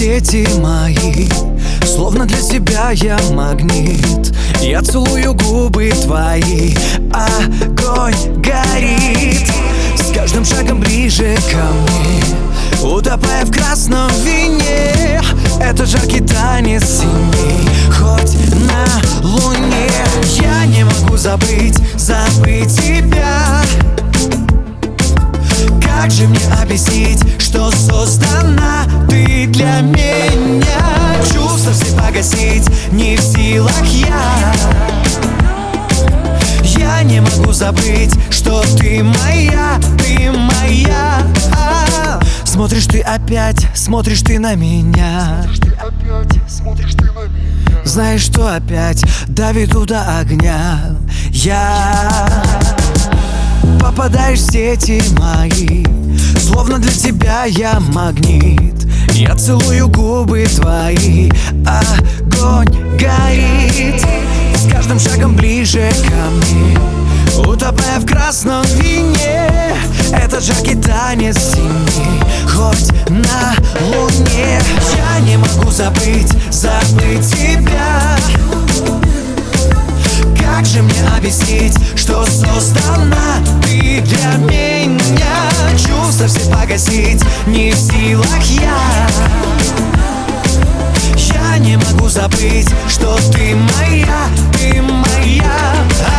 сети мои, словно для тебя я магнит. Я целую губы твои, огонь горит с каждым шагом ближе ко мне, утопая в красном вине. Это жаркий танец семей, хоть на луне. Я не могу забыть тебя. Как же мне объяснить, что создана ты для меня? Чувства все погасить не в силах я. Я не могу забыть, что ты моя, ты моя. Смотришь ты опять, смотришь ты на меня. Знаешь, что опять доведу до огня. Я попадаешь в сети мои, словно для тебя я магнит. Я целую губы твои, огонь горит с каждым шагом ближе ко мне, утопая в красном вине. Это жаркий танец семей, хоть на луне. Я не могу забыть тебя. Как же мне объяснить, что создана ты для меня? Чувства все погасить не в силах я. Я не могу забыть, что ты моя, ты моя.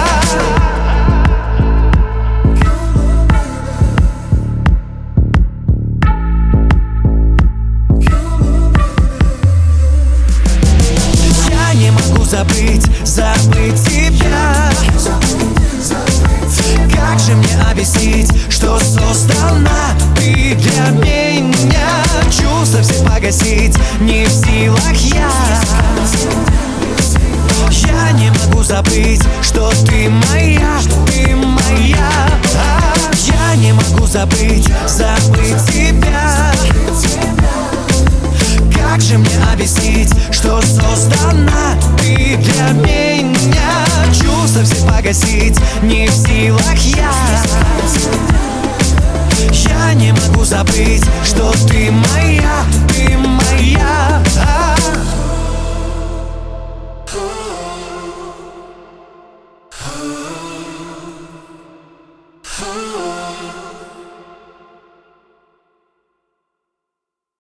Я не могу забыть тебя. Как же мне объяснить, что создана ты для меня? Чувства все погасить не в силах я. Я не могу забыть, что ты моя, ты моя. Я не могу забыть тебя. Как же мне объяснить, что создана ты для меня? Чувства все погасить не в силах я. Я не могу забыть, что ты моя, ты моя.